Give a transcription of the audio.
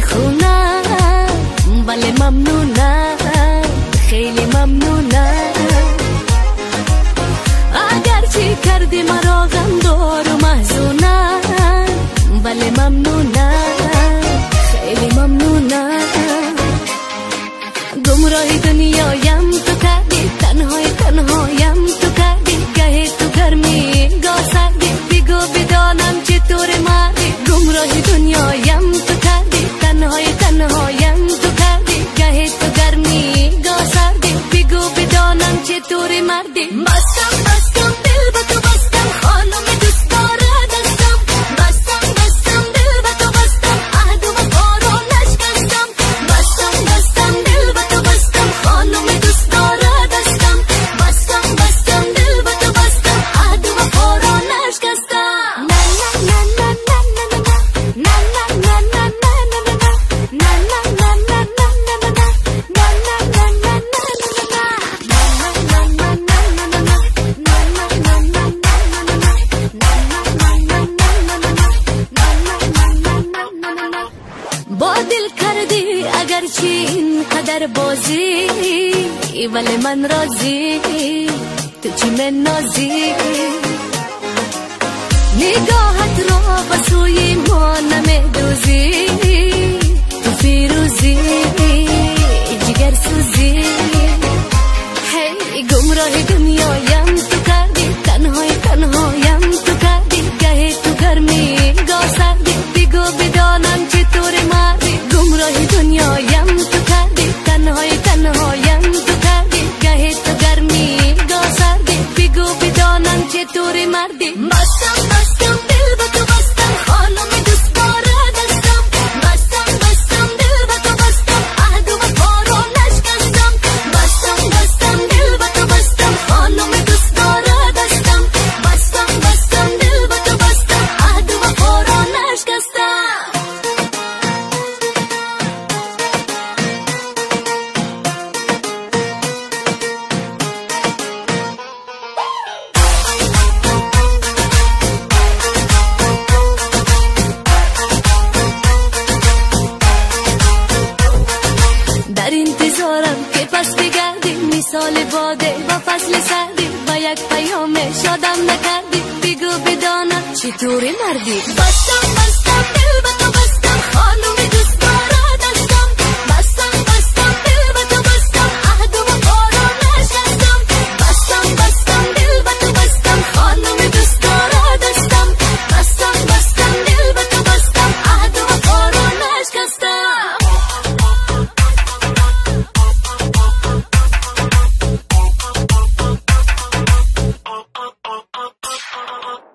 خونم ولی ممنونم، خیلی ممنونم. اگر چی کردی مرا غمدار و محزونم ولی ممنونم، خیلی ممنونم. گمراه دنیایم تو کردی، تنهایم تو کردی، گه تو گرمی گاه سردی، بگو بدانم چطور مردی. گمراه دنیایم تو کردی، تنهایم تو کردی، گه تو گرمی گاه سردی، بگو بدانم چطور مردی. بستم دل به تو بستم، خانم دوست داره دستم. بستم دل به تو بستم، عهد و وفا رو نشکستم. بستم دل به تو بستم، خانم دوست داره دستم. بستم دل به تو بستم، عهد و وفا رو نشکستم. با دل کردی اگرچه این قدر بازی، ولی من راضی، تو چی من نازی. نگاهت را به سوی ما نمیدوزی، تو فیروزی جگر سوزی. هی گمراه دنیایم تو کردی، تنهایم تو کردی، گه تو گرمی گاه سردی، بگو بدانم چطور مردی. گمراه دنیایم تو کردی، تنهایم تو کردی، گه تو گرمی گاه سردی، بگو بدانم چطور مردی. بستم دل به تو بستم، خانم دوست داره دستم. بستم دل به تو بستم، عهد و وفا رو نشکستم. بستم دل به تو بستم، خانم دوست داره دستم. بستم دل به تو بستم، عهد و وفا رو نشکستم. در انتظارم که پس بگردی، مثال باده و فصل سردی، و یک پیام شادم نکردی، بگو بدانم چطور مردی. بستم دل به تو